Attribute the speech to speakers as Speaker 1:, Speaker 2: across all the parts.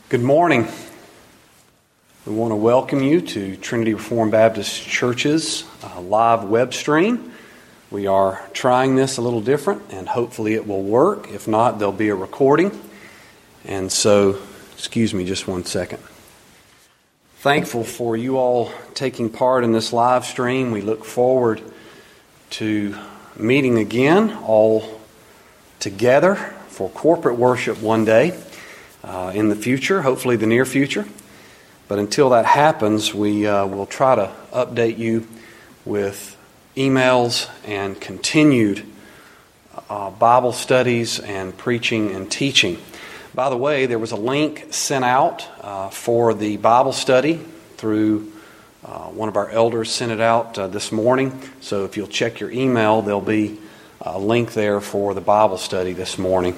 Speaker 1: Good morning. We want to welcome you to Trinity Reformed Baptist Church's live web stream. We are trying this a little different, and hopefully it will work. If not, there'll be a recording. And so, excuse me just one second. Thankful for you all taking part in this live stream. We look forward to meeting again, all together for corporate worship one day. In the future, hopefully the near future. But until that happens, we will try to update you with emails and continued Bible studies and preaching and teaching. By the way, there was a link sent out for the Bible study through one of our elders sent it out this morning. So if you'll check your email, there'll be a link there for the Bible study this morning.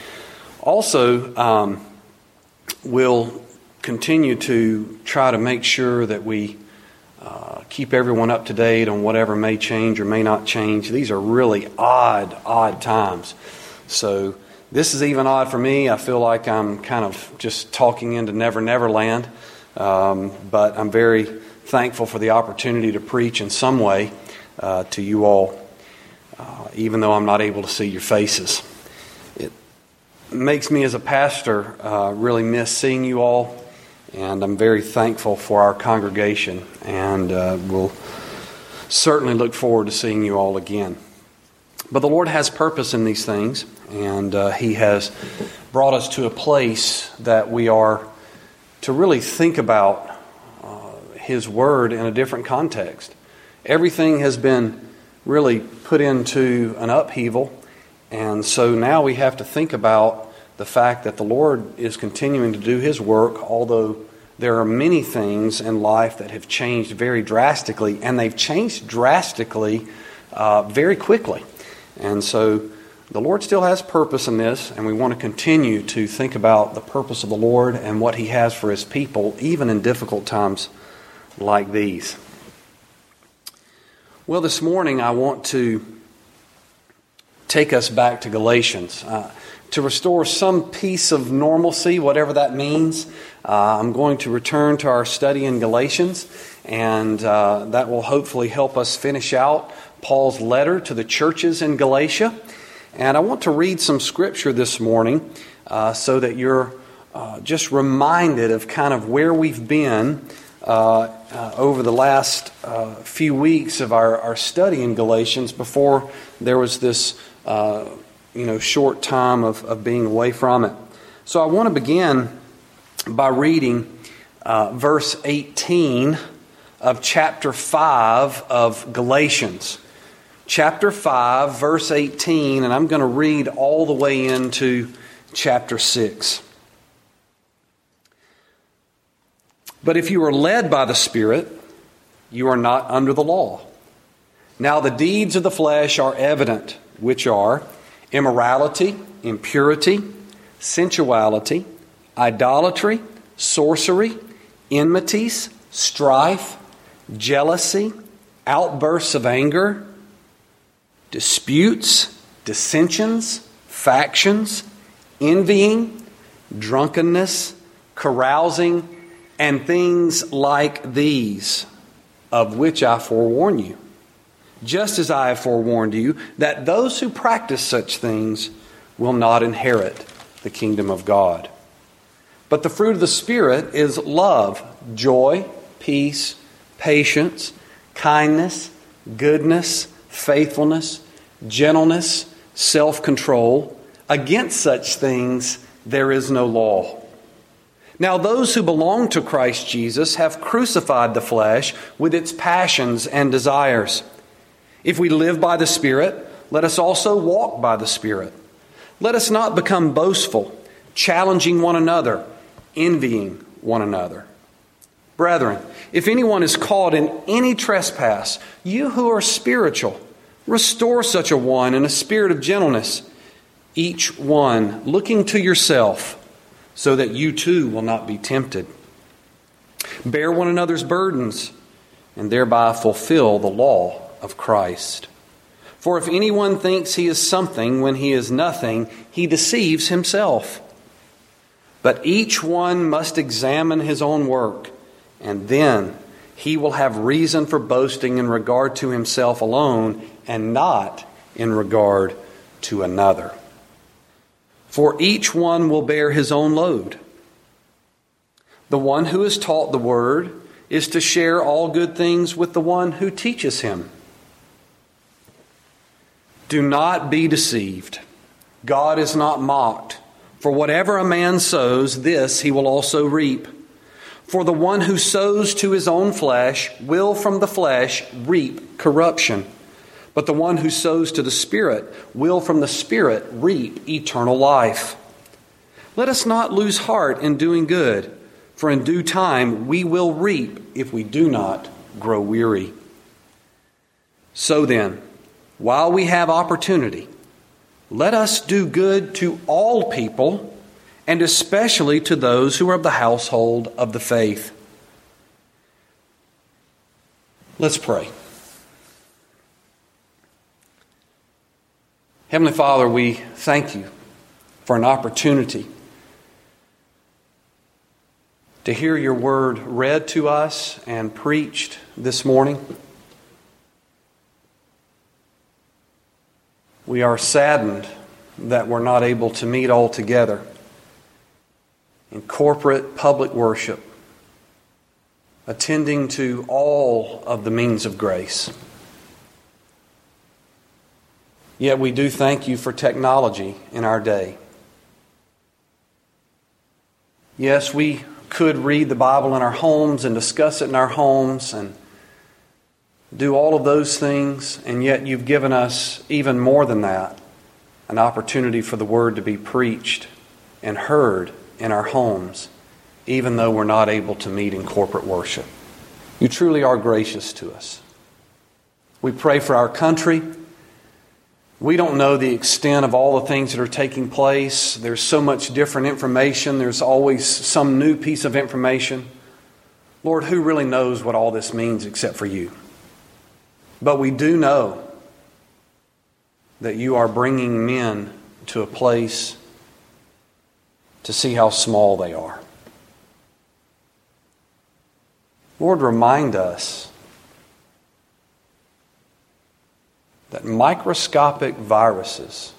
Speaker 1: Also, we'll continue to try to make sure that we keep everyone up to date on whatever may change or may not change. These are really odd times. So this is even odd for me. I feel like I'm kind of just talking into Never Never Land. But I'm very thankful for the opportunity to preach in some way to you all, even though I'm not able to see your faces. Makes me as a pastor really miss seeing you all, and I'm very thankful for our congregation, and we'll certainly look forward to seeing you all again. But the Lord has purpose in these things, and He has brought us to a place that we are to really think about His Word in a different context. Everything has been really put into an upheaval. And so now we have to think about the fact that the Lord is continuing to do His work, although there are many things in life that have changed very drastically, and they've changed drastically very quickly. And so the Lord still has purpose in this, and we want to continue to think about the purpose of the Lord and what He has for His people, even in difficult times like these. Well, this morning I want to take us back to Galatians. To restore some piece of normalcy, whatever that means, I'm going to return to our study in Galatians, and that will hopefully help us finish out Paul's letter to the churches in Galatia. And I want to read some scripture this morning so that you're just reminded of kind of where we've been over the last few weeks of our study in Galatians before there was this short time of being away from it. So I want to begin by reading verse 18 of chapter 5 of Galatians. Chapter 5, verse 18, and I'm going to read all the way into chapter 6. But if you are led by the Spirit, you are not under the law. Now the deeds of the flesh are evident, which are immorality, impurity, sensuality, idolatry, sorcery, enmities, strife, jealousy, outbursts of anger, disputes, dissensions, factions, envying, drunkenness, carousing, and things like these, of which I forewarn you. Just as I have forewarned you, that those who practice such things will not inherit the kingdom of God. But the fruit of the Spirit is love, joy, peace, patience, kindness, goodness, faithfulness, gentleness, self-control. Against such things there is no law. Now those who belong to Christ Jesus have crucified the flesh with its passions and desires. If we live by the Spirit, let us also walk by the Spirit. Let us not become boastful, challenging one another, envying one another. Brethren, if anyone is caught in any trespass, you who are spiritual, restore such a one in a spirit of gentleness, each one looking to yourself, so that you too will not be tempted. Bear one another's burdens, and thereby fulfill the law of Christ. For if anyone thinks he is something when he is nothing, he deceives himself. But each one must examine his own work, and then he will have reason for boasting in regard to himself alone and not in regard to another. For each one will bear his own load. The one who is taught the word is to share all good things with the one who teaches him. Do not be deceived. God is not mocked. For whatever a man sows, this he will also reap. For the one who sows to his own flesh will from the flesh reap corruption. But the one who sows to the Spirit will from the Spirit reap eternal life. Let us not lose heart in doing good, for in due time we will reap if we do not grow weary. So then, while we have opportunity, let us do good to all people, and especially to those who are of the household of the faith. Let's pray. Heavenly Father, we thank you for an opportunity to hear your word read to us and preached this morning. We are saddened that we're not able to meet all together in corporate public worship, attending to all of the means of grace. Yet we do thank you for technology in our day. Yes, we could read the Bible in our homes and discuss it in our homes and do all of those things, and yet you've given us even more than that, an opportunity for the Word to be preached and heard in our homes, even though we're not able to meet in corporate worship. You truly are gracious to us. We pray for our country. We don't know the extent of all the things that are taking place. There's so much different information. There's always some new piece of information. Lord, who really knows what all this means except for you? But we do know that you are bringing men to a place to see how small they are. Lord, remind us that microscopic viruses,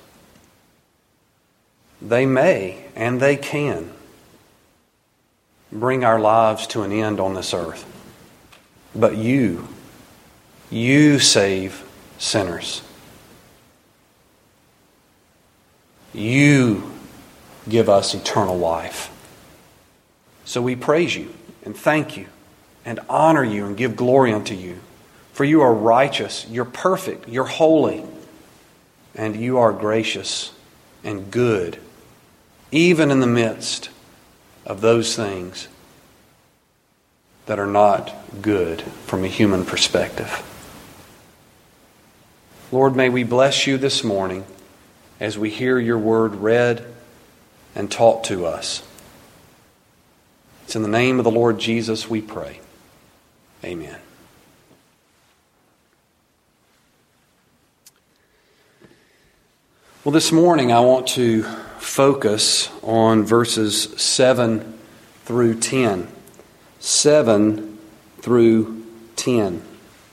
Speaker 1: they may and they can bring our lives to an end on this earth. But you save sinners. You give us eternal life. So we praise you and thank you and honor you and give glory unto you. For you are righteous, you're perfect, you're holy, and you are gracious and good, even in the midst of those things that are not good from a human perspective. Lord, may we bless you this morning as we hear your word read and taught to us. It's in the name of the Lord Jesus we pray. Amen. Well, this morning I want to focus on verses 7 through 10. 7 through 10.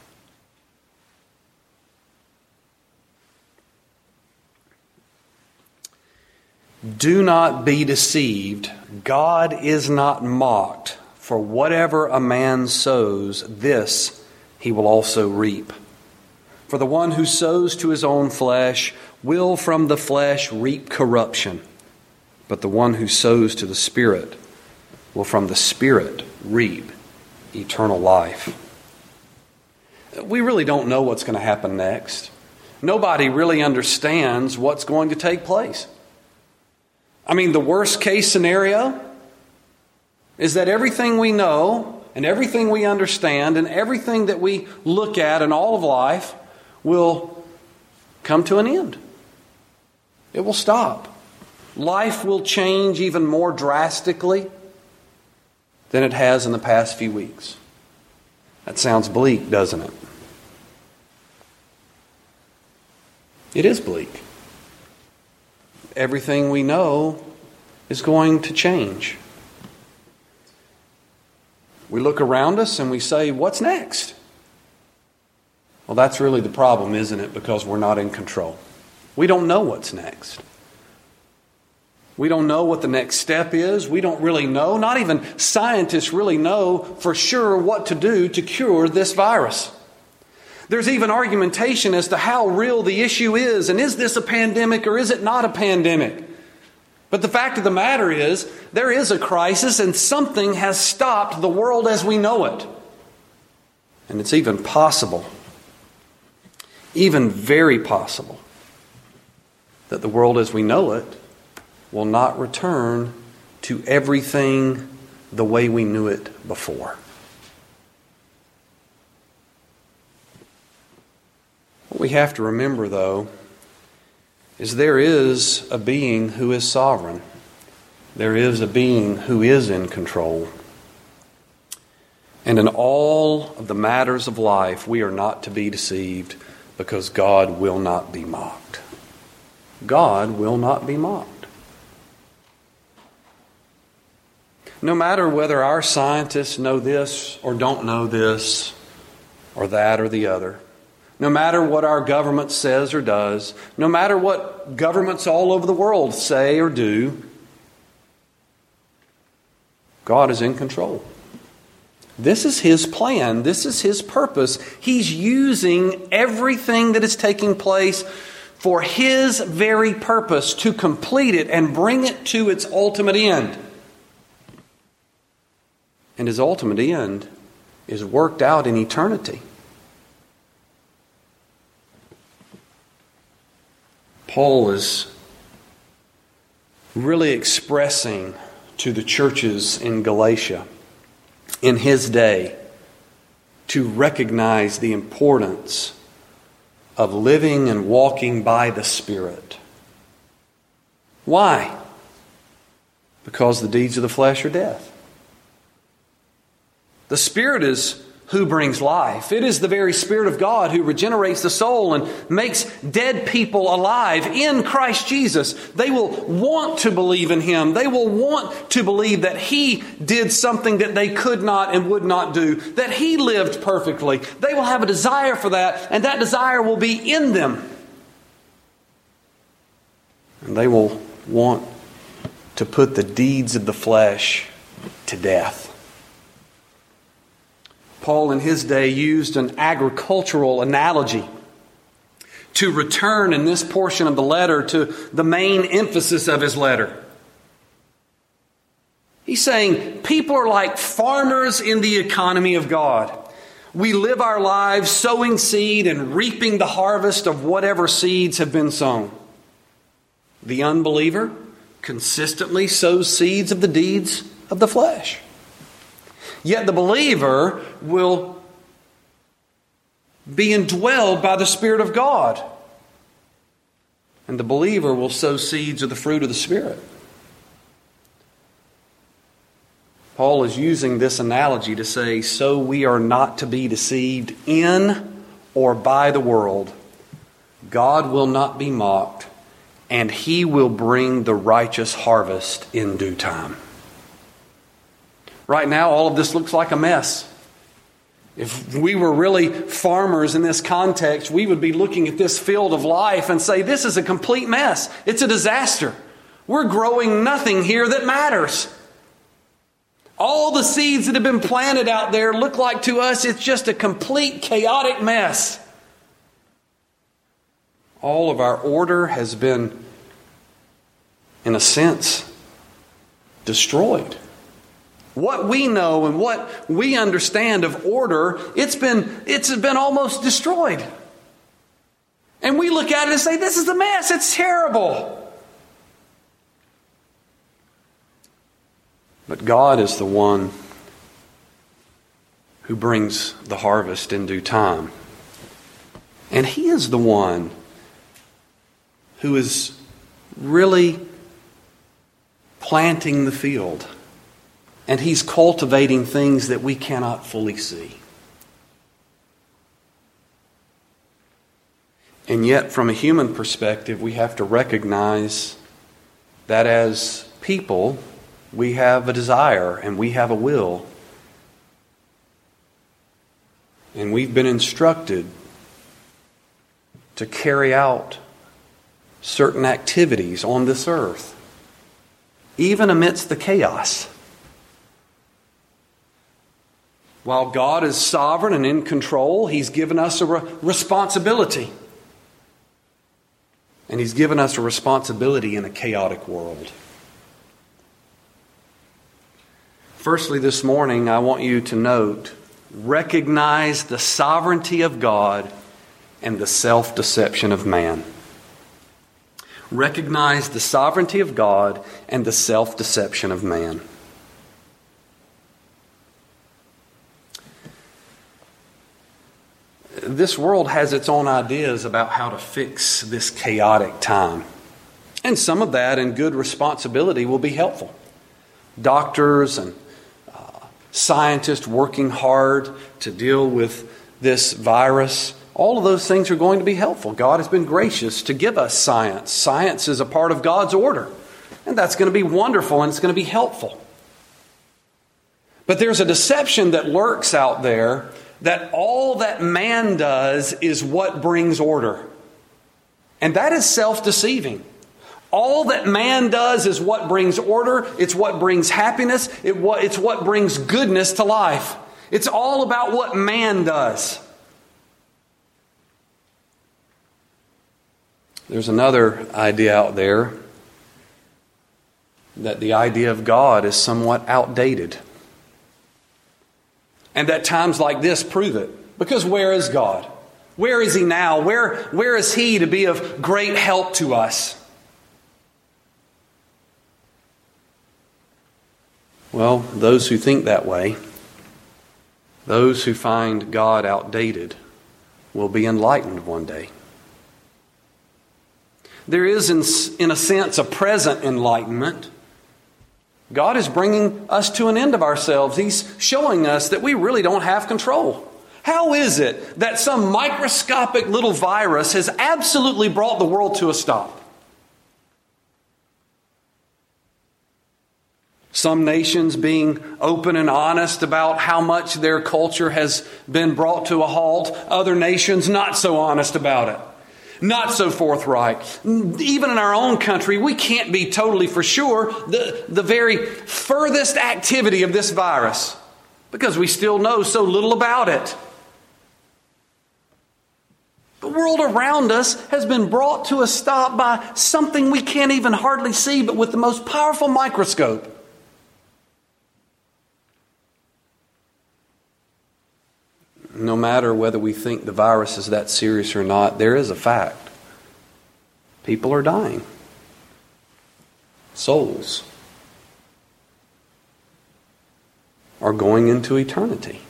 Speaker 1: Do not be deceived. God is not mocked. For whatever a man sows, this he will also reap. For the one who sows to his own flesh will from the flesh reap corruption, but the one who sows to the Spirit will from the Spirit reap eternal life. We really don't know what's going to happen next. Nobody really understands what's going to take place. I mean, the worst case scenario is that everything we know and everything we understand and everything that we look at in all of life will come to an end. It will stop. Life will change even more drastically than it has in the past few weeks. That sounds bleak, doesn't it? It is bleak. Everything we know is going to change. We look around us and we say, what's next? Well, that's really the problem, isn't it? Because we're not in control. We don't know what's next. We don't know what the next step is. We don't really know. Not even scientists really know for sure what to do to cure this virus. There's even argumentation as to how real the issue is, and is this a pandemic or is it not a pandemic? But the fact of the matter is, there is a crisis and something has stopped the world as we know it. And it's even possible, even very possible, that the world as we know it will not return to everything the way we knew it before. What we have to remember, though, is there is a being who is sovereign. There is a being who is in control. And in all of the matters of life, we are not to be deceived, because God will not be mocked. God will not be mocked. No matter whether our scientists know this or don't know this or that or the other, no matter what our government says or does, no matter what governments all over the world say or do, God is in control. This is His plan. This is His purpose. He's using everything that is taking place for His very purpose, to complete it and bring it to its ultimate end. And His ultimate end is worked out in eternity. Paul is really expressing to the churches in Galatia in his day to recognize the importance of living and walking by the Spirit. Why? Because the deeds of the flesh are death. The Spirit is who brings life. It is the very Spirit of God who regenerates the soul and makes dead people alive in Christ Jesus. They will want to believe in Him. They will want to believe that He did something that they could not and would not do, that He lived perfectly. They will have a desire for that, and that desire will be in them. And they will want to put the deeds of the flesh to death. Paul in his day used an agricultural analogy to return in this portion of the letter to the main emphasis of his letter. He's saying people are like farmers in the economy of God. We live our lives sowing seed and reaping the harvest of whatever seeds have been sown. The unbeliever consistently sows seeds of the deeds of the flesh. Yet the believer will be indwelled by the Spirit of God. And the believer will sow seeds of the fruit of the Spirit. Paul is using this analogy to say, so we are not to be deceived in or by the world. God will not be mocked, and He will bring the righteous harvest in due time. Right now, all of this looks like a mess. If we were really farmers in this context, we would be looking at this field of life and say, this is a complete mess. It's a disaster. We're growing nothing here that matters. All the seeds that have been planted out there look like to us it's just a complete chaotic mess. All of our order has been, in a sense, destroyed. What we know and what we understand of order, it's been almost destroyed. And we look at it and say, this is a mess, it's terrible. But God is the one who brings the harvest in due time. And He is the one who is really planting the field. And He's cultivating things that we cannot fully see. And yet, from a human perspective, we have to recognize that as people, we have a desire and we have a will. And we've been instructed to carry out certain activities on this earth, even amidst the chaos. While God is sovereign and in control, He's given us a responsibility. And He's given us a responsibility in a chaotic world. Firstly, this morning, I want you to note, recognize the sovereignty of God and the self-deception of man. Recognize the sovereignty of God and the self-deception of man. This world has its own ideas about how to fix this chaotic time. And some of that in good responsibility will be helpful. Doctors and scientists working hard to deal with this virus, all of those things are going to be helpful. God has been gracious to give us science. Science is a part of God's order. And that's going to be wonderful and it's going to be helpful. But there's a deception that lurks out there that all that man does is what brings order. And that is self-deceiving. All that man does is what brings order. It's what brings happiness. It's what brings goodness to life. It's all about what man does. There's another idea out there that the idea of God is somewhat outdated. And that times like this prove it. Because where is God? Where is He now? Where is He to be of great help to us? Well, those who think that way, those who find God outdated, will be enlightened one day. There is, in a sense, a present enlightenment. God is bringing us to an end of ourselves. He's showing us that we really don't have control. How is it that some microscopic little virus has absolutely brought the world to a stop? Some nations being open and honest about how much their culture has been brought to a halt. Other nations not so honest about it. Not so forthright. Even in our own country, we can't be totally for sure the very furthest activity of this virus because we still know so little about it. The world around us has been brought to a stop by something we can't even hardly see, but with the most powerful microscope. No matter whether we think the virus is that serious or not, there is a fact. People are dying. Souls are going into eternity.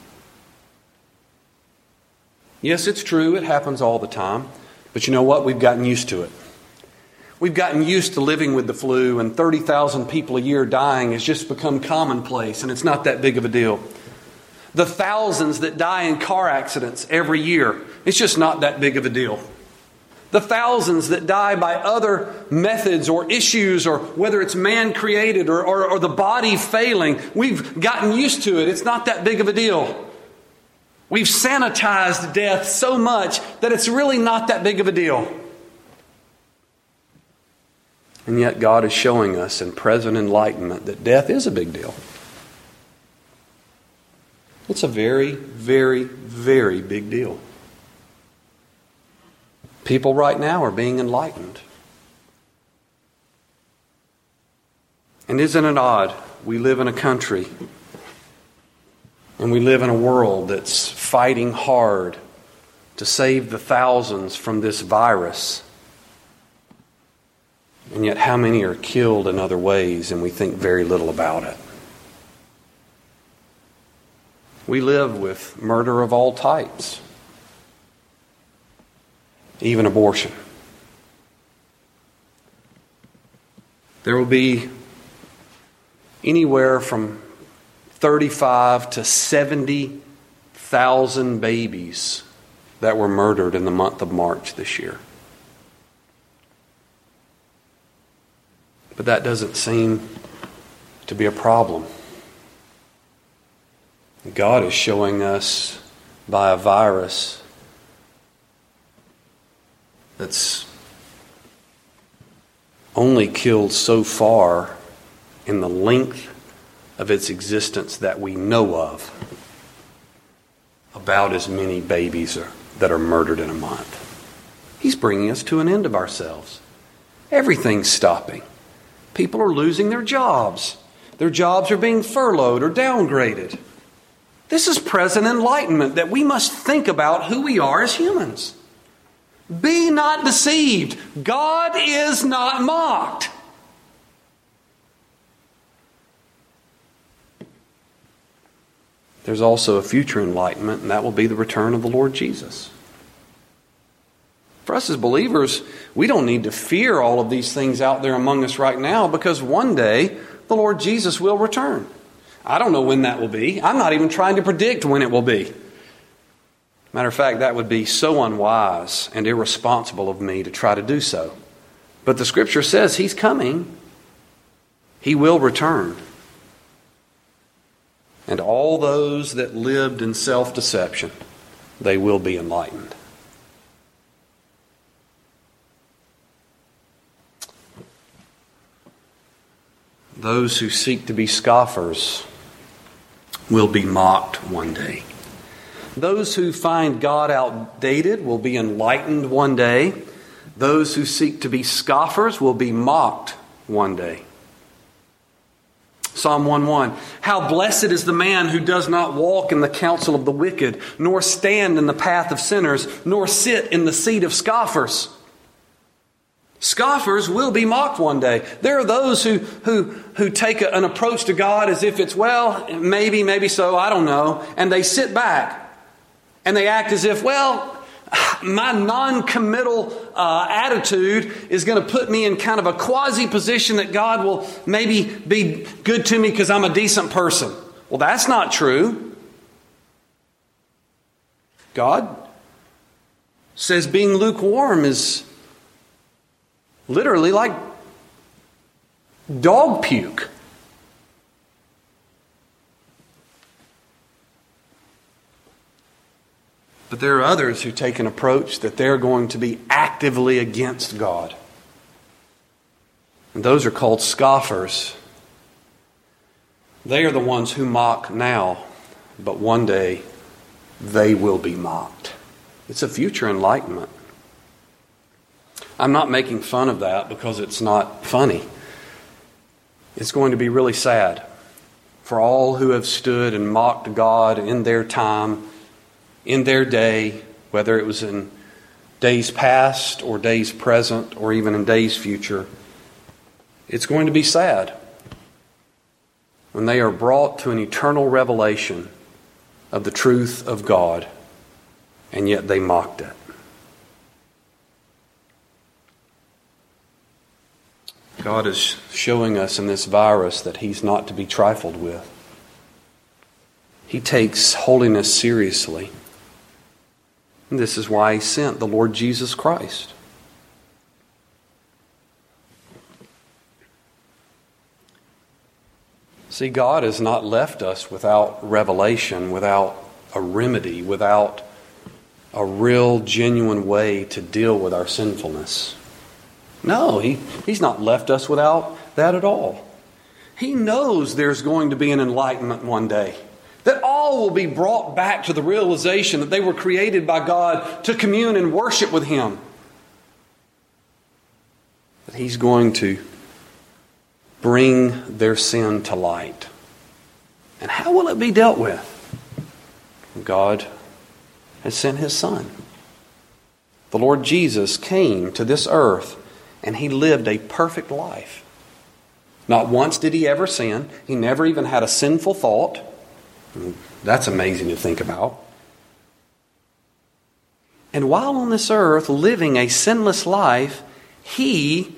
Speaker 1: Yes, it's true, it happens all the time. But you know what? We've gotten used to it. We've gotten used to living with the flu, and 30,000 people a year dying has just become commonplace, and it's not that big of a deal. The thousands that die in car accidents every year, it's just not that big of a deal. The thousands that die by other methods or issues, or whether it's man-created or the body failing, we've gotten used to it. It's not that big of a deal. We've sanitized death so much that it's really not that big of a deal. And yet God is showing us in present enlightenment that death is a big deal. It's a very, very, very big deal. People right now are being enlightened. And isn't it odd? We live in a country and we live in a world that's fighting hard to save the thousands from this virus. And yet how many are killed in other ways and we think very little about it? We live with murder of all types, even abortion. There will be anywhere from 35 to 70,000 babies that were murdered in the month of March this year. But that doesn't seem to be a problem. God is showing us by a virus that's only killed so far in the length of its existence that we know of, about as many babies that are murdered in a month. He's bringing us to an end of ourselves. Everything's stopping. People are losing their jobs. Their jobs are being furloughed or downgraded. This is present enlightenment that we must think about who we are as humans. Be not deceived. God is not mocked. There's also a future enlightenment, and that will be the return of the Lord Jesus. For us as believers, we don't need to fear all of these things out there among us right now, because one day the Lord Jesus will return. I don't know when that will be. I'm not even trying to predict when it will be. Matter of fact, that would be so unwise and irresponsible of me to try to do so. But the Scripture says He's coming. He will return. And all those that lived in self-deception, they will be enlightened. Those who seek to be scoffers will be mocked one day. Those who find God outdated will be enlightened one day. Those who seek to be scoffers will be mocked one day. Psalm 1:1, how blessed is the man who does not walk in the counsel of the wicked, nor stand in the path of sinners, nor sit in the seat of scoffers. Scoffers will be mocked one day. There are those who take an approach to God as if it's, well, maybe so, I don't know. And they sit back and they act as if, well, my non-committal attitude is going to put me in kind of a quasi-position that God will maybe be good to me because I'm a decent person. Well, that's not true. God says being lukewarm is literally like dog puke. But there are others who take an approach that they're going to be actively against God. And those are called scoffers. They are the ones who mock now, but one day they will be mocked. It's a future enlightenment. I'm not making fun of that because it's not funny. It's going to be really sad for all who have stood and mocked God in their time, in their day, whether it was in days past or days present or even in days future. It's going to be sad when they are brought to an eternal revelation of the truth of God, and yet they mocked it. God is showing us in this virus that He's not to be trifled with. He takes holiness seriously. And this is why He sent the Lord Jesus Christ. See, God has not left us without revelation, without a remedy, without a real, genuine way to deal with our sinfulness. No, He's not left us without that at all. He knows there's going to be an enlightenment one day. That all will be brought back to the realization that they were created by God to commune and worship with Him. That He's going to bring their sin to light. And how will it be dealt with? God has sent His Son. The Lord Jesus came to this earth and He lived a perfect life. Not once did He ever sin. He never even had a sinful thought. That's amazing to think about. And while on this earth living a sinless life, He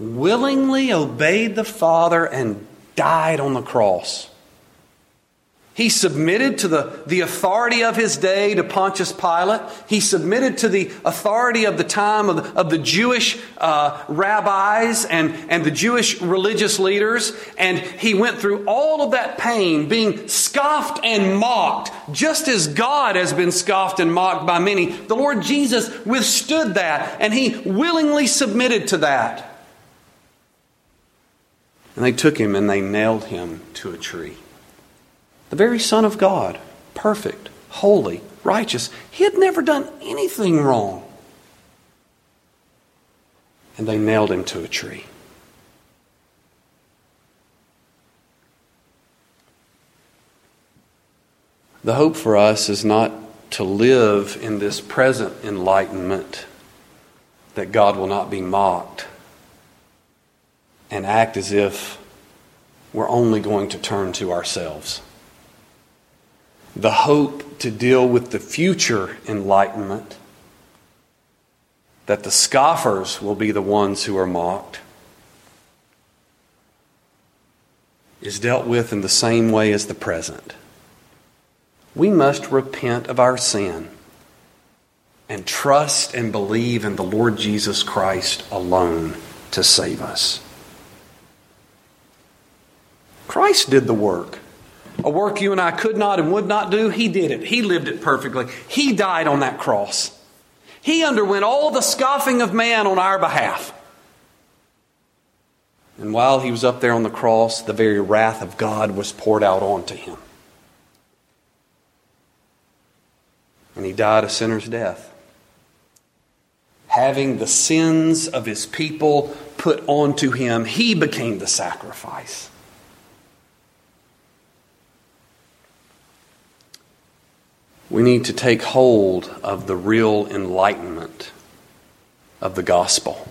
Speaker 1: willingly obeyed the Father and died on the cross. He submitted to the authority of his day, to Pontius Pilate. He submitted to the authority of the time of the Jewish rabbis and the Jewish religious leaders. And he went through all of that pain, being scoffed and mocked, just as God has been scoffed and mocked by many. The Lord Jesus withstood that, and he willingly submitted to that. And they took him and they nailed him to a tree. The very Son of God, perfect, holy, righteous. He had never done anything wrong. And they nailed him to a tree. The hope for us is not to live in this present enlightenment that God will not be mocked and act as if we're only going to turn to ourselves. The hope to deal with the future enlightenment, that the scoffers will be the ones who are mocked, is dealt with in the same way as the present. We must repent of our sin and trust and believe in the Lord Jesus Christ alone to save us. Christ did the work. A work you and I could not and would not do, He did it. He lived it perfectly. He died on that cross. He underwent all the scoffing of man on our behalf. And while He was up there on the cross, the very wrath of God was poured out onto Him. And He died a sinner's death, having the sins of His people put onto Him. He became the sacrifice. We need to take hold of the real enlightenment of the gospel,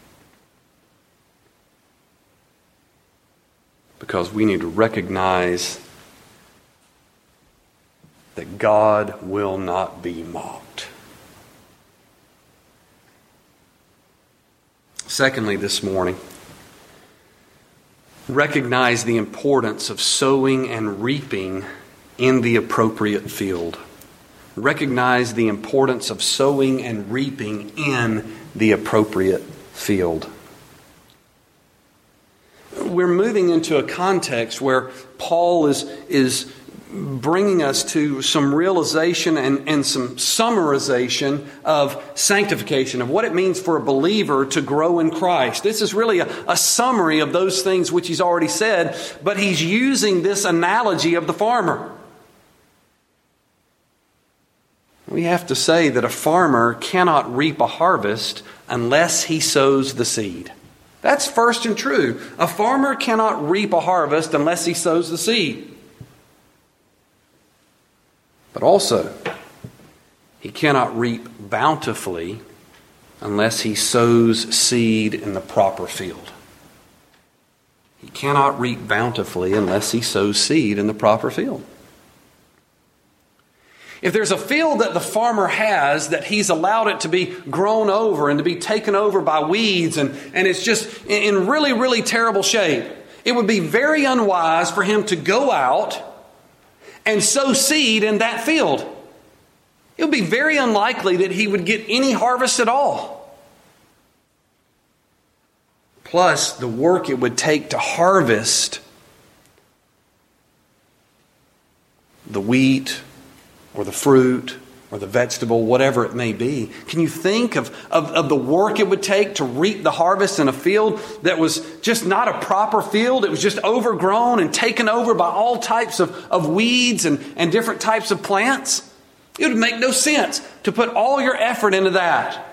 Speaker 1: because we need to recognize that God will not be mocked. Secondly, this morning, recognize the importance of sowing and reaping in the appropriate field. Recognize the importance of sowing and reaping in the appropriate field. We're moving into a context where Paul is bringing us to some realization and some summarization of sanctification, of what it means for a believer to grow in Christ. This is really a summary of those things which he's already said, but he's using this analogy of the farmer. We have to say that a farmer cannot reap a harvest unless he sows the seed. That's first and true. A farmer cannot reap a harvest unless he sows the seed. But also, he cannot reap bountifully unless he sows seed in the proper field. He cannot reap bountifully unless he sows seed in the proper field. If there's a field that the farmer has that he's allowed it to be grown over and to be taken over by weeds and it's just in really, really terrible shape, it would be very unwise for him to go out and sow seed in that field. It would be very unlikely that he would get any harvest at all. Plus, the work it would take to harvest the wheat or the fruit or the vegetable, whatever it may be. Can you think of the work it would take to reap the harvest in a field that was just not a proper field? It was just overgrown and taken over by all types of weeds and different types of plants. It would make no sense to put all your effort into that.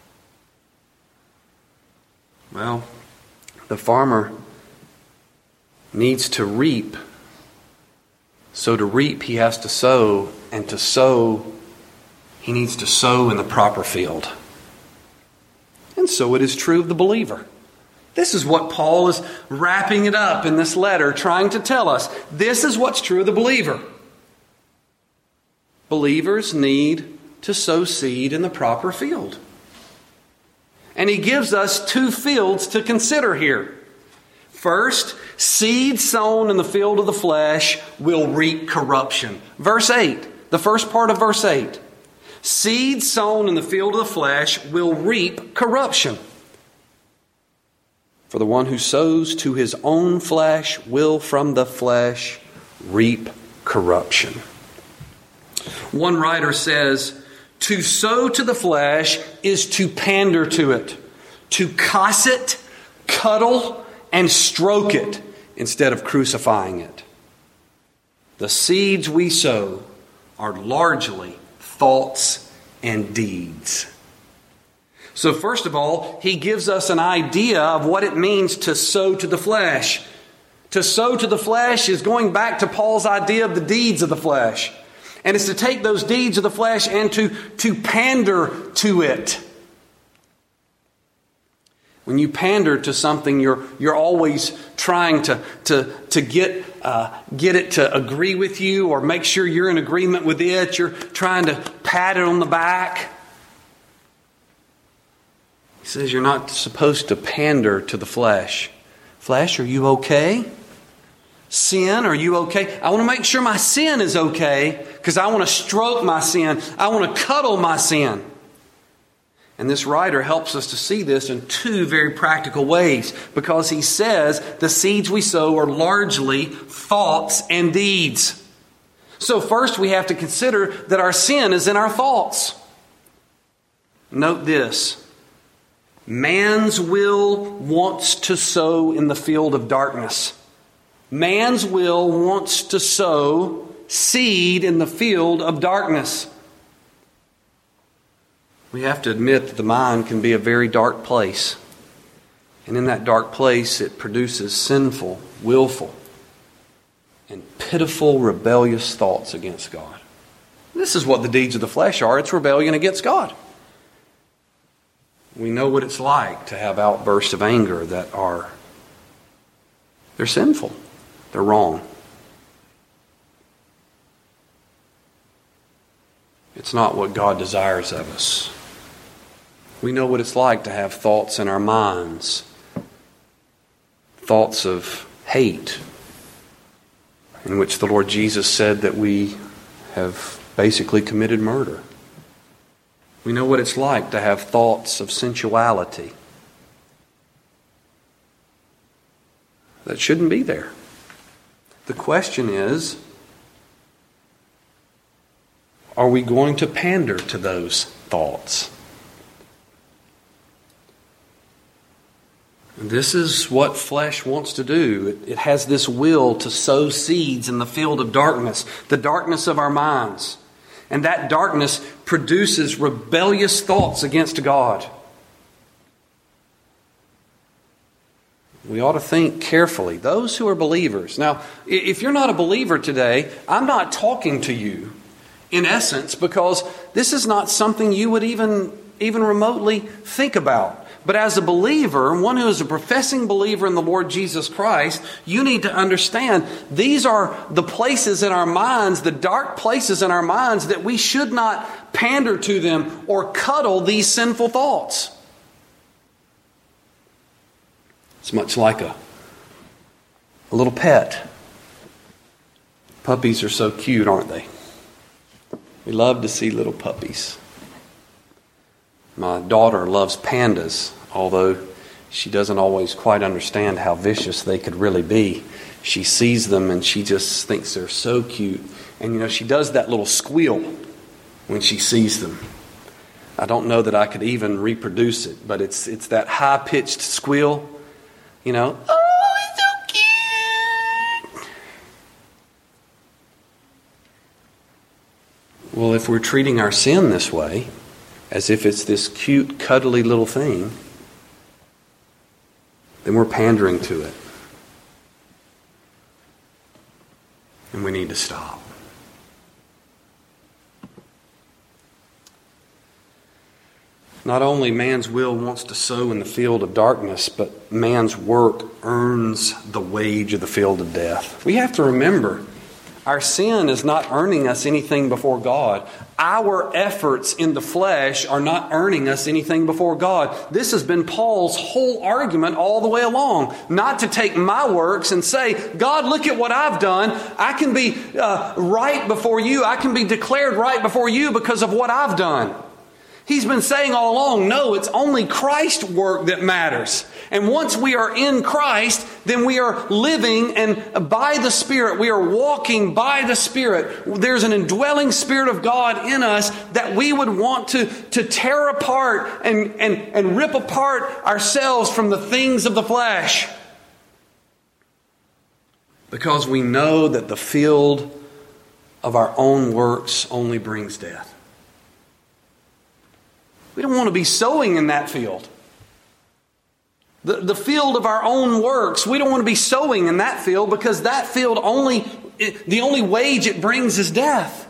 Speaker 1: Well, the farmer needs to reap. So to reap, he has to sow. And to sow, he needs to sow in the proper field. And so it is true of the believer. This is what Paul is wrapping it up in this letter, trying to tell us. This is what's true of the believer. Believers need to sow seed in the proper field. And he gives us two fields to consider here. First, seed sown in the field of the flesh will reap corruption. Verse 8, the first part of verse 8. Seed sown in the field of the flesh will reap corruption. For the one who sows to his own flesh will from the flesh reap corruption. One writer says, to sow to the flesh is to pander to it, to cuss it, cuddle, and stroke it instead of crucifying it. The seeds we sow are largely thoughts and deeds. So first of all, he gives us an idea of what it means to sow to the flesh. To sow to the flesh is going back to Paul's idea of the deeds of the flesh. And it's to take those deeds of the flesh and to pander to it. When you pander to something, you're always trying to get it to agree with you or make sure you're in agreement with it. You're trying to pat it on the back. He says you're not supposed to pander to the flesh. Flesh, are you okay? Sin, are you okay? I want to make sure my sin is okay because I want to stroke my sin. I want to cuddle my sin. And this writer helps us to see this in two very practical ways because he says the seeds we sow are largely thoughts and deeds. So first we have to consider that our sin is in our thoughts. Note this. Man's will wants to sow in the field of darkness. Man's will wants to sow seed in the field of darkness. We have to admit that the mind can be a very dark place. And in that dark place, it produces sinful, willful, and pitiful, rebellious thoughts against God. This is what the deeds of the flesh are. It's rebellion against God. We know what it's like to have outbursts of anger that they're sinful. They're wrong. It's not what God desires of us. We know what it's like to have thoughts in our minds. Thoughts of hate, in which the Lord Jesus said that we have basically committed murder. We know what it's like to have thoughts of sensuality. That shouldn't be there. The question is, are we going to pander to those thoughts? This is what flesh wants to do. It has this will to sow seeds in the field of darkness, the darkness of our minds. And that darkness produces rebellious thoughts against God. We ought to think carefully. Those who are believers. Now, if you're not a believer today, I'm not talking to you, in essence, because this is not something you would even remotely think about. But as a believer, one who is a professing believer in the Lord Jesus Christ, you need to understand these are the places in our minds, the dark places in our minds, that we should not pander to them or cuddle these sinful thoughts. It's much like a little pet. Puppies are so cute, aren't they? We love to see little puppies. My daughter loves pandas, although she doesn't always quite understand how vicious they could really be. She sees them and she just thinks they're so cute. And she does that little squeal when she sees them. I don't know that I could even reproduce it, but it's that high-pitched squeal. Oh, it's so cute. Well, if we're treating our sin this way, as if it's this cute, cuddly little thing, then we're pandering to it. And we need to stop. Not only man's will wants to sow in the field of darkness, but man's work earns the wage of the field of death. We have to remember, Our sin is not earning us anything before God. Our efforts in the flesh are not earning us anything before God. This has been Paul's whole argument all the way along. Not to take my works and say, God, look at what I've done. I can be right before you. I can be declared right before you because of what I've done. He's been saying all along, no, it's only Christ's work that matters. And once we are in Christ, then we are living and by the Spirit. We are walking by the Spirit. There's an indwelling Spirit of God in us that we would want to tear apart and rip apart ourselves from the things of the flesh. Because we know that the field of our own works only brings death. We don't want to be sowing in that field. The field of our own works, we don't want to be sowing in that field because that field the only wage it brings is death.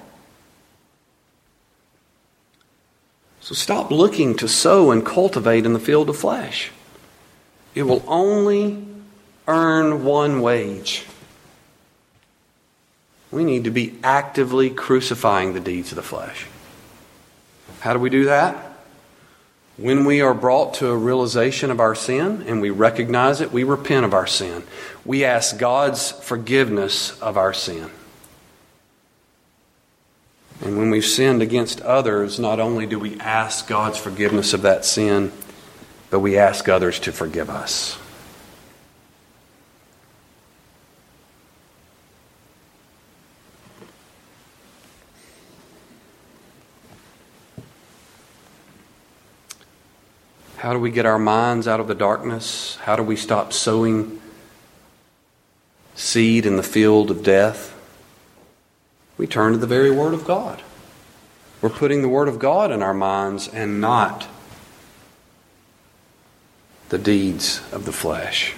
Speaker 1: So stop looking to sow and cultivate in the field of flesh. It will only earn one wage. We need to be actively crucifying the deeds of the flesh. How do we do that? When we are brought to a realization of our sin and we recognize it, we repent of our sin. We ask God's forgiveness of our sin. And when we've sinned against others, not only do we ask God's forgiveness of that sin, but we ask others to forgive us. How do we get our minds out of the darkness? How do we stop sowing seed in the field of death? We turn to the very Word of God. We're putting the Word of God in our minds and not the deeds of the flesh.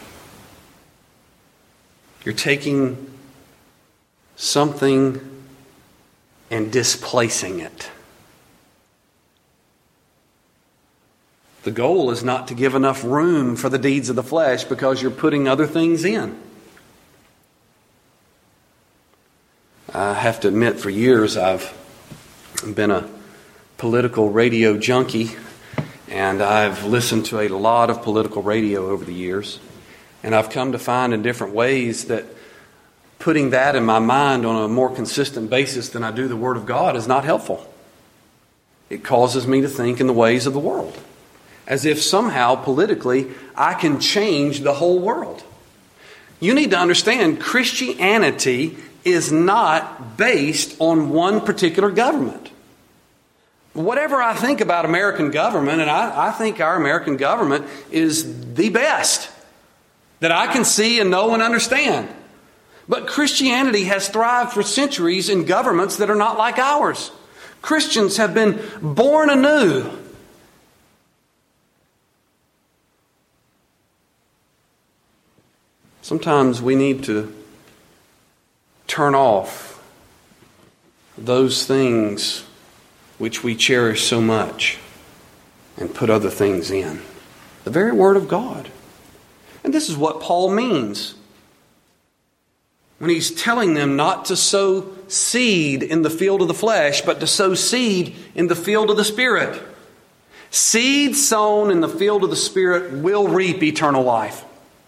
Speaker 1: You're taking something and displacing it. The goal is not to give enough room for the deeds of the flesh because you're putting other things in. I have to admit, for years I've been a political radio junkie, and I've listened to a lot of political radio over the years. And I've come to find in different ways that putting that in my mind on a more consistent basis than I do the Word of God is not helpful. It causes me to think in the ways of the world, as if somehow politically I can change the whole world. You need to understand, Christianity is not based on one particular government. Whatever I think about American government, and I think our American government is the best that I can see and know and understand. But Christianity has thrived for centuries in governments that are not like ours. Christians have been born anew. Sometimes we need to turn off those things which we cherish so much and put other things in. The very Word of God. And this is what Paul means when he's telling them not to sow seed in the field of the flesh, but to sow seed in the field of the Spirit. Seed sown in the field of the Spirit will reap eternal life.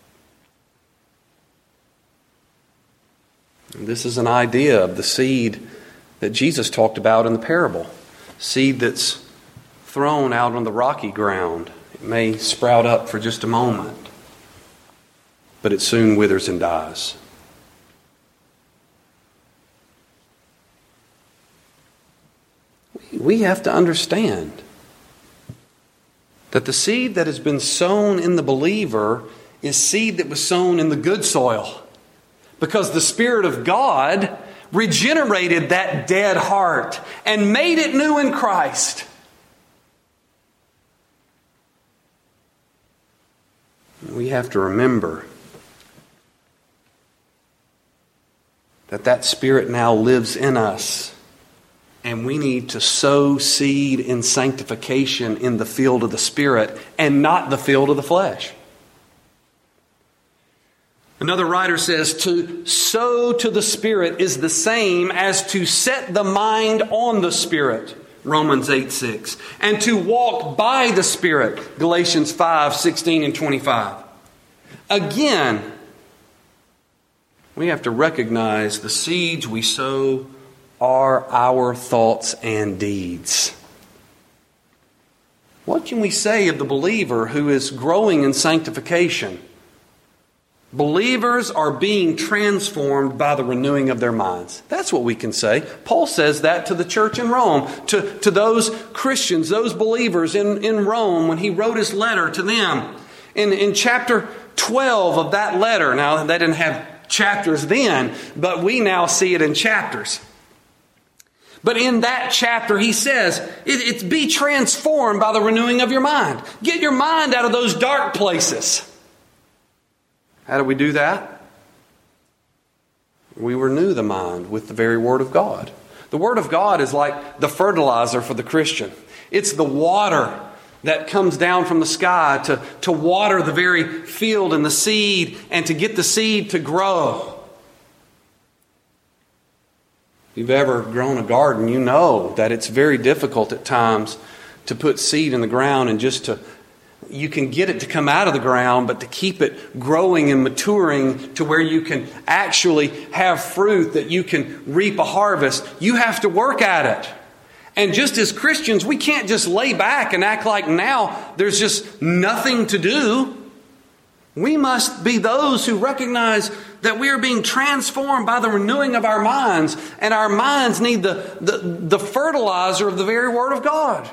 Speaker 1: And this is an idea of the seed that Jesus talked about in the parable. Seed that's thrown out on the rocky ground. It may sprout up for just a moment, but it soon withers and dies. We have to understand that the seed that has been sown in the believer is seed that was sown in the good soil. Because the Spirit of God regenerated that dead heart and made it new in Christ. We have to remember that Spirit now lives in us, and we need to sow seed in sanctification in the field of the Spirit and not the field of the flesh. Another writer says, to sow to the Spirit is the same as to set the mind on the Spirit, Romans 8:6, and to walk by the Spirit, Galatians 5:16 and 25. Again, we have to recognize the seeds we sow are our thoughts and deeds. What can we say of the believer who is growing in sanctification? Believers are being transformed by the renewing of their minds. That's what we can say. Paul says that to the church in Rome, to those Christians, those believers in Rome, when he wrote his letter to them. In chapter 12 of that letter, now they didn't have chapters then, but we now see it in chapters. But in that chapter, he says, it's be transformed by the renewing of your mind. Get your mind out of those dark places. How do we do that? We renew the mind with the very Word of God. The Word of God is like the fertilizer for the Christian. It's the water that comes down from the sky to water the very field and the seed and to get the seed to grow. If you've ever grown a garden, you know that it's very difficult at times to put seed in the ground and you can get it to come out of the ground, but to keep it growing and maturing to where you can actually have fruit, that you can reap a harvest, you have to work at it. And just as Christians, we can't just lay back and act like now there's just nothing to do. We must be those who recognize that we are being transformed by the renewing of our minds, and our minds need the fertilizer of the very Word of God.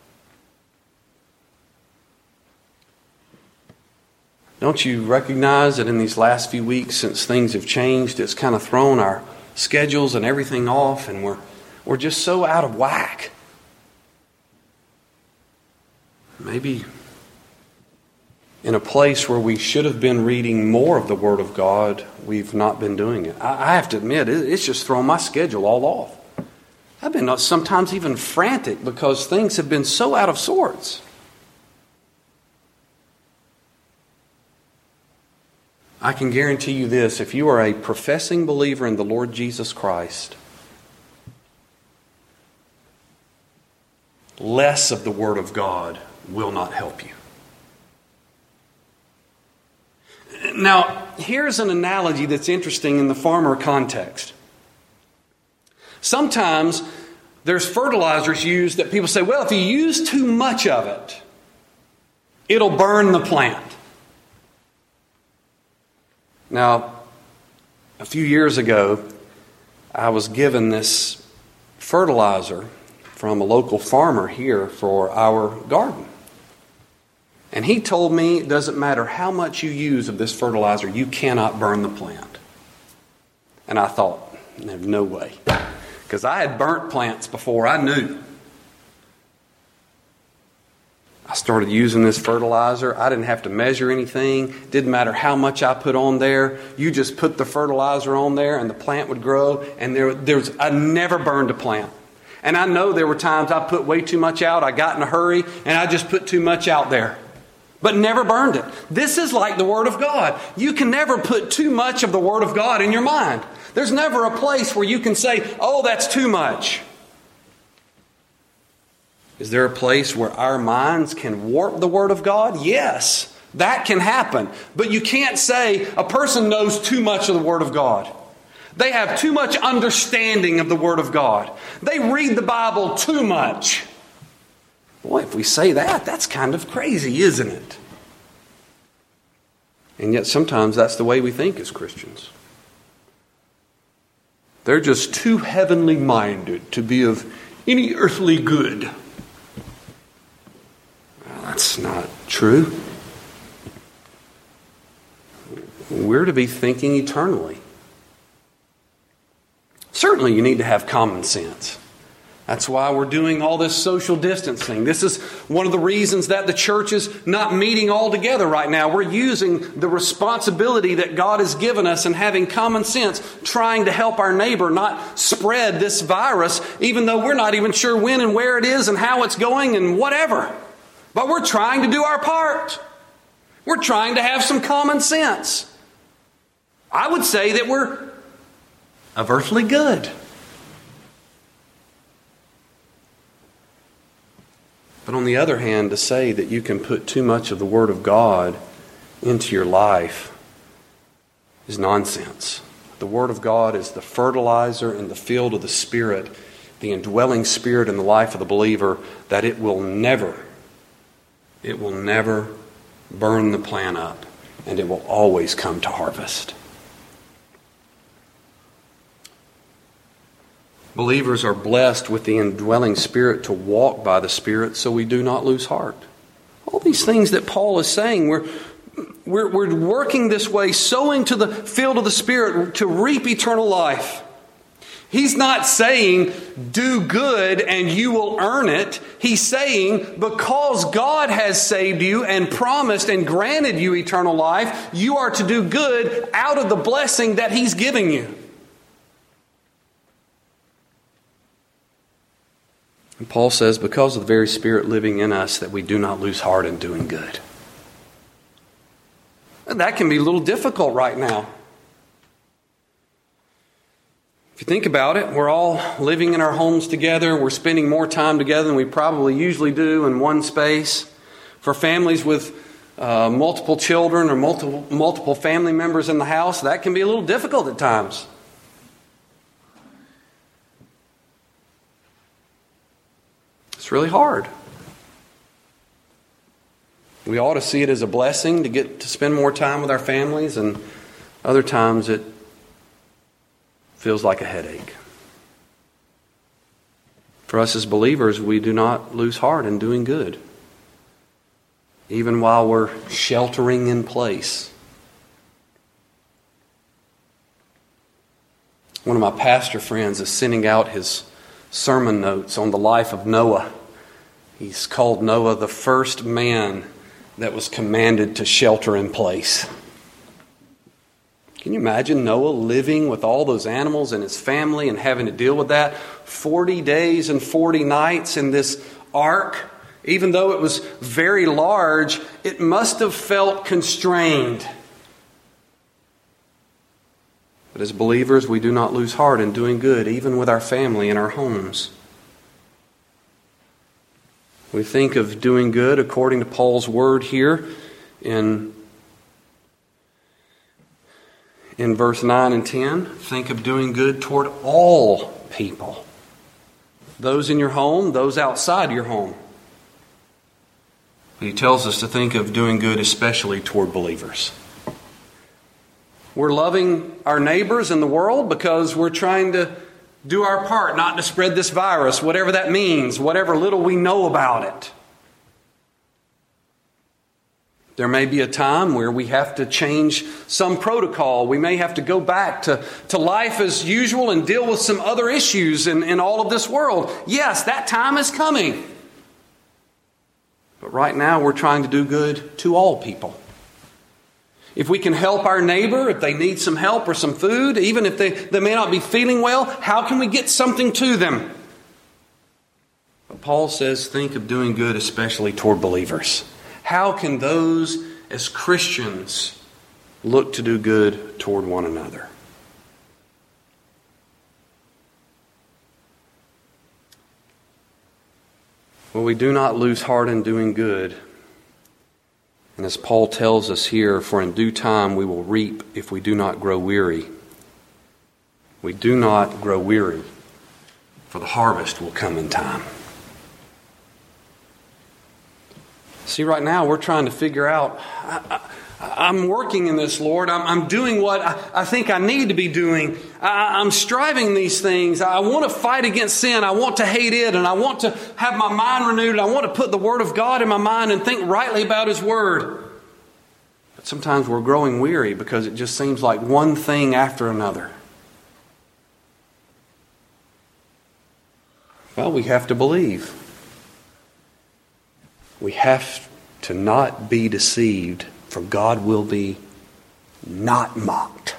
Speaker 1: Don't you recognize that in these last few weeks, since things have changed, it's kind of thrown our schedules and everything off, and we're just so out of whack? Maybe in a place where we should have been reading more of the Word of God, we've not been doing it. I have to admit, it's just thrown my schedule all off. I've been sometimes even frantic because things have been so out of sorts. I can guarantee you this, if you are a professing believer in the Lord Jesus Christ, less of the Word of God will not help you. Now, here's an analogy that's interesting in the farmer context. Sometimes there's fertilizers used that people say, well, if you use too much of it, it'll burn the plant. Now, a few years ago, I was given this fertilizer from a local farmer here for our garden. And he told me it doesn't matter how much you use of this fertilizer, you cannot burn the plant. And I thought, no way. Because I had burnt plants before I knew. I started using this fertilizer. I didn't have to measure anything. Didn't matter how much I put on there. You just put the fertilizer on there and the plant would grow. And I never burned a plant. And I know there were times I put way too much out. I got in a hurry and I just put too much out there. But never burned it. This is like the Word of God. You can never put too much of the Word of God in your mind. There's never a place where you can say, oh, that's too much. Is there a place where our minds can warp the Word of God? Yes, that can happen. But you can't say a person knows too much of the Word of God. They have too much understanding of the Word of God. They read the Bible too much. Boy, if we say that, that's kind of crazy, isn't it? And yet sometimes that's the way we think as Christians. They're just too heavenly minded to be of any earthly good. Well, that's not true. We're to be thinking eternally. Certainly you need to have common sense. That's why we're doing all this social distancing. This is one of the reasons that the church is not meeting all together right now. We're using the responsibility that God has given us and having common sense, trying to help our neighbor not spread this virus, even though we're not even sure when and where it is and how it's going and whatever. But we're trying to do our part. We're trying to have some common sense. I would say that we're of earthly good. But on the other hand, to say that you can put too much of the Word of God into your life is nonsense. The Word of God is the fertilizer in the field of the Spirit, the indwelling Spirit in the life of the believer, that it will never burn the plant up, and it will always come to harvest. Believers are blessed with the indwelling Spirit to walk by the Spirit so we do not lose heart. All these things that Paul is saying, we're working this way, sowing to the field of the Spirit to reap eternal life. He's not saying, do good and you will earn it. He's saying, because God has saved you and promised and granted you eternal life, you are to do good out of the blessing that He's giving you. And Paul says, because of the very Spirit living in us, that we do not lose heart in doing good. And that can be a little difficult right now. If you think about it, we're all living in our homes together. We're spending more time together than we probably usually do in one space. For families with multiple children or multiple family members in the house, that can be a little difficult at times. It's really hard. We ought to see it as a blessing to get to spend more time with our families, and other times it feels like a headache. For us as believers, we do not lose heart in doing good, even while we're sheltering in place. One of my pastor friends is sending out his sermon notes on the life of Noah. He's called Noah the first man that was commanded to shelter in place. Can you imagine Noah living with all those animals and his family and having to deal with that? 40 days and 40 nights in this ark. Even though it was very large, it must have felt constrained. But as believers, we do not lose heart in doing good, even with our family and our homes. We think of doing good according to Paul's word here in verse 9 and 10. Think of doing good toward all people. Those in your home, those outside your home. But he tells us to think of doing good especially toward believers. We're loving our neighbors in the world because we're trying to do our part not to spread this virus, whatever that means, whatever little we know about it. There may be a time where we have to change some protocol. We may have to go back to life as usual and deal with some other issues in all of this world. Yes, that time is coming. But right now we're trying to do good to all people. If we can help our neighbor, if they need some help or some food, even if they may not be feeling well, how can we get something to them? But Paul says, think of doing good especially toward believers. How can those as Christians look to do good toward one another? Well, we do not lose heart in doing good. And as Paul tells us here, for in due time we will reap if we do not grow weary. We do not grow weary, for the harvest will come in time. See, right now we're trying to figure out, I'm working in this, Lord. I'm doing what I think I need to be doing. I'm striving these things. I want to fight against sin. I want to hate it. And I want to have my mind renewed. I want to put the Word of God in my mind and think rightly about His Word. But sometimes we're growing weary because it just seems like one thing after another. Well, we have to believe. We have to not be deceived, for God will be not mocked.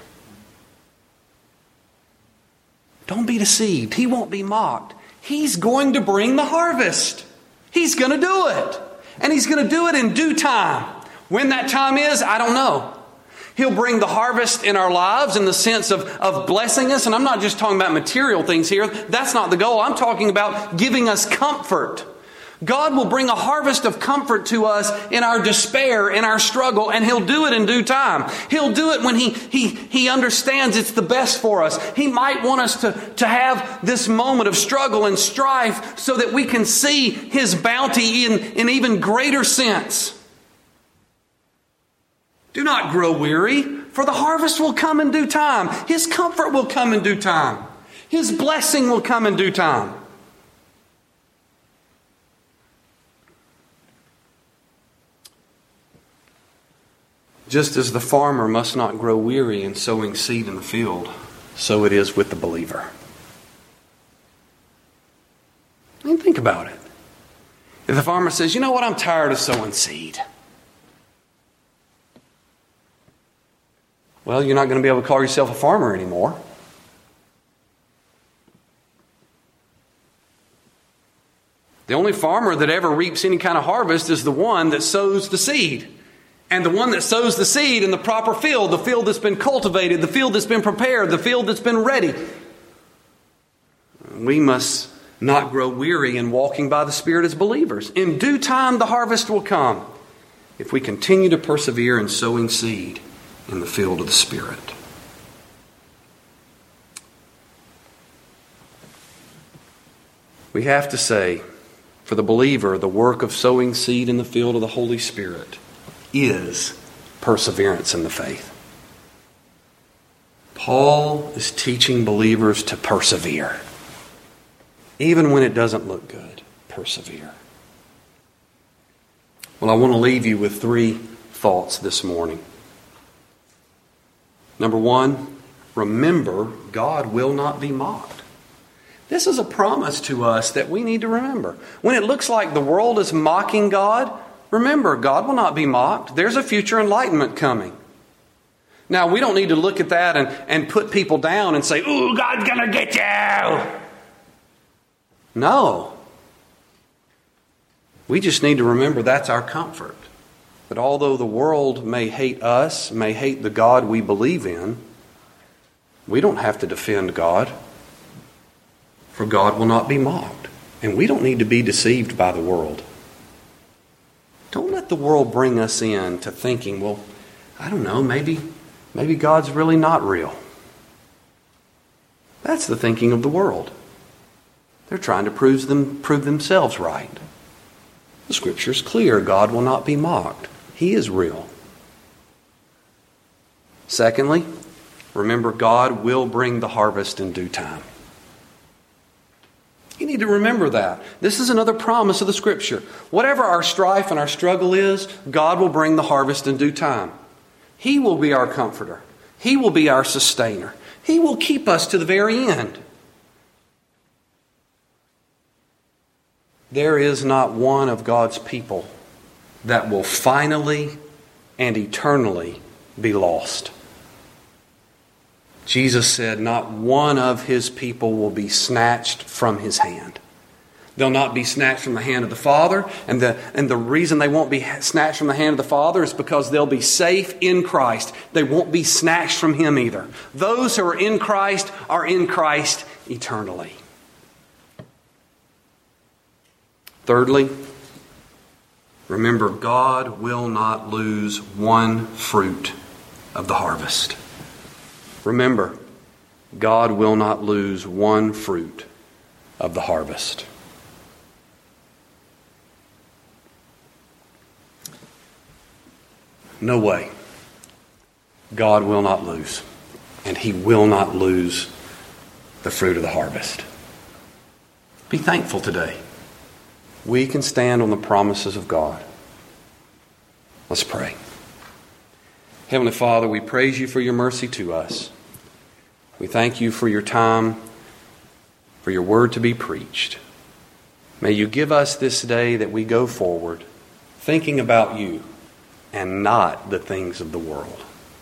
Speaker 1: Don't be deceived. He won't be mocked. He's going to bring the harvest. He's going to do it. And He's going to do it in due time. When that time is, I don't know. He'll bring the harvest in our lives in the sense of blessing us. And I'm not just talking about material things here. That's not the goal. I'm talking about giving us comfort. God will bring a harvest of comfort to us in our despair, in our struggle, and He'll do it in due time. He'll do it when He understands it's the best for us. He might want us to have this moment of struggle and strife so that we can see His bounty in even greater sense. Do not grow weary, for the harvest will come in due time. His comfort will come in due time. His blessing will come in due time. Just as the farmer must not grow weary in sowing seed in the field, so it is with the believer. I mean, think about it. If the farmer says, you know what, I'm tired of sowing seed. Well, you're not going to be able to call yourself a farmer anymore. The only farmer that ever reaps any kind of harvest is the one that sows the seed. And the one that sows the seed in the proper field, the field that's been cultivated, the field that's been prepared, the field that's been ready. We must not grow weary in walking by the Spirit as believers. In due time, the harvest will come if we continue to persevere in sowing seed in the field of the Spirit. We have to say, for the believer, the work of sowing seed in the field of the Holy Spirit is perseverance in the faith. Paul is teaching believers to persevere. Even when it doesn't look good, persevere. Well, I want to leave you with 3 thoughts this morning. Number 1, remember God will not be mocked. This is a promise to us that we need to remember. When it looks like the world is mocking God, remember, God will not be mocked. There's a future enlightenment coming. Now, we don't need to look at that and put people down and say, ooh, God's going to get you. No. We just need to remember that's our comfort. That although the world may hate us, may hate the God we believe in, we don't have to defend God. For God will not be mocked. And we don't need to be deceived by the world. Don't let the world bring us in to thinking, well, I don't know, maybe God's really not real. That's the thinking of the world. They're trying to prove themselves right. The Scripture is clear. God will not be mocked. He is real. Secondly, remember God will bring the harvest in due time. You need to remember that. This is another promise of the Scripture. Whatever our strife and our struggle is, God will bring the harvest in due time. He will be our comforter. He will be our sustainer. He will keep us to the very end. There is not one of God's people that will finally and eternally be lost. Jesus said not one of His people will be snatched from His hand. They'll not be snatched from the hand of the Father. And the reason they won't be snatched from the hand of the Father is because they'll be safe in Christ. They won't be snatched from Him either. Those who are in Christ eternally. Thirdly, remember God will not lose one fruit of the harvest. Remember, God will not lose one fruit of the harvest. No way. God will not lose. And He will not lose the fruit of the harvest. Be thankful today. We can stand on the promises of God. Let's pray. Heavenly Father, we praise You for Your mercy to us. We thank You for Your time, for Your word to be preached. May You give us this day that we go forward thinking about You and not the things of the world.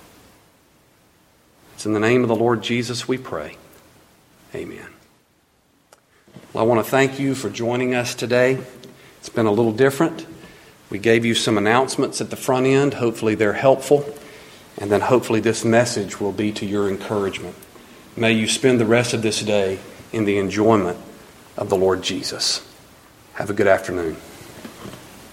Speaker 1: It's in the name of the Lord Jesus we pray. Amen. Well, I want to thank you for joining us today. It's been a little different. We gave you some announcements at the front end. Hopefully they're helpful. And then hopefully this message will be to your encouragement. May you spend the rest of this day in the enjoyment of the Lord Jesus. Have a good afternoon.